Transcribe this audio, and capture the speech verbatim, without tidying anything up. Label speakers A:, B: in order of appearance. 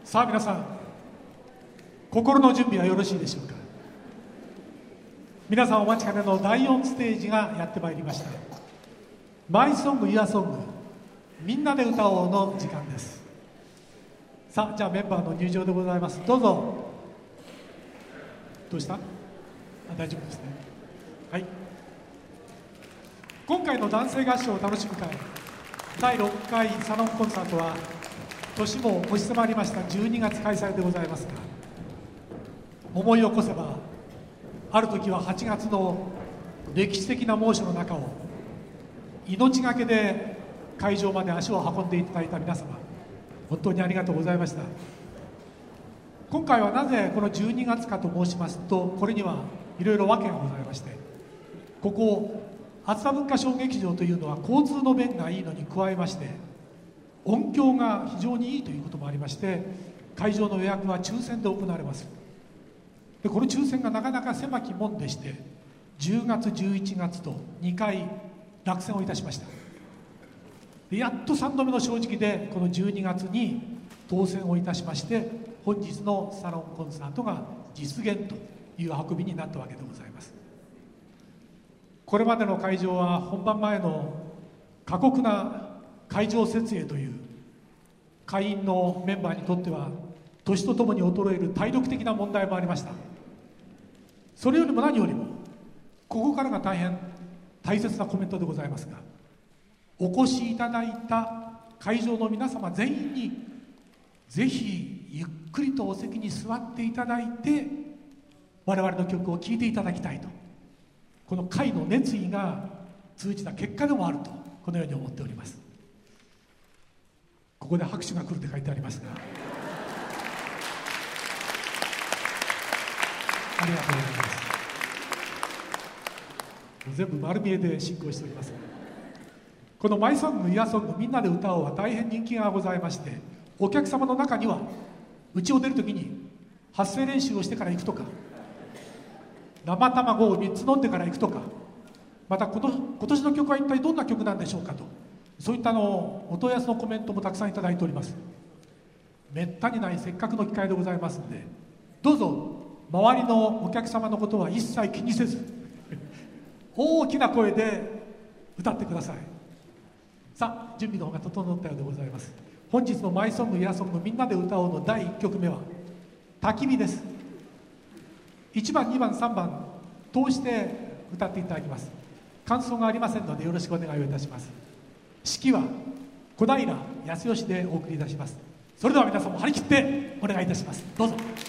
A: さあ皆さん、心の準備はよろしいでしょうか。皆さんお待ちかねのだいよんステージがやってまいりました。マイソングユアソングみんなで歌おうの時間です。さあ、じゃあメンバーの入場でございます。どうぞ。どうした？あ、大丈夫ですね。はい、今回の男性合唱を楽しむ会だいろっかいサロンコンサートは年も押し迫りましたじゅうにがつ開催でございますが、思い起こせばある時ははちがつの歴史的な猛暑の中を命がけで会場まで足を運んでいただいた皆様、本当にありがとうございました。今回はなぜこのじゅうにがつかと申しますと、これにはいろいろ訳がございまして、ここ熱田文化小劇場というのは交通の便がいいのに加えまして音響が非常にいいということもありまして、会場の予約は抽選で行われます。でこの抽選がなかなか狭きもんでして、じゅうがつじゅういちがつとにかい落選をいたしました。でやっとさんどめの正直でこのじゅうにがつに当選をいたしまして、本日のサロンコンサートが実現という運びになったわけでございます。これまでの会場は本番前の過酷な会場設営という会員のメンバーにとっては年とともに衰える体力的な問題もありました。それよりも何よりもここからが大変大切なコメントでございますが、お越しいただいた会場の皆様全員にぜひゆっくりとお席に座っていただいて我々の曲を聴いていただきたいと、この会の熱意が通じた結果でもあると、このように思っております。ここで拍手が来るって書いてありますが、ありがとうございます。全部丸見えで進行しております。このマイソングユアソングみんなで歌おうは大変人気がございまして、お客様の中には家を出るときに発声練習をしてから行くとか、生卵をみっつ飲んでから行くとか、また今年今年の曲は一体どんな曲なんでしょうかと、そういったのお問い合わせのコメントもたくさんいただいております。めったにないせっかくの機会でございますので、どうぞ周りのお客様のことは一切気にせず大きな声で歌ってください。さあ、準備の方が整ったようでございます。本日のマイソングユアソングみんなで歌おうのだいいっきょくめは焚き火です。いちばんにばんさんばん通して歌っていただきます。感想がありませんのでよろしくお願いをいたします。指揮は小平康義でお送りいたします。それでは皆さんも張り切ってお願いいたします。どうぞ。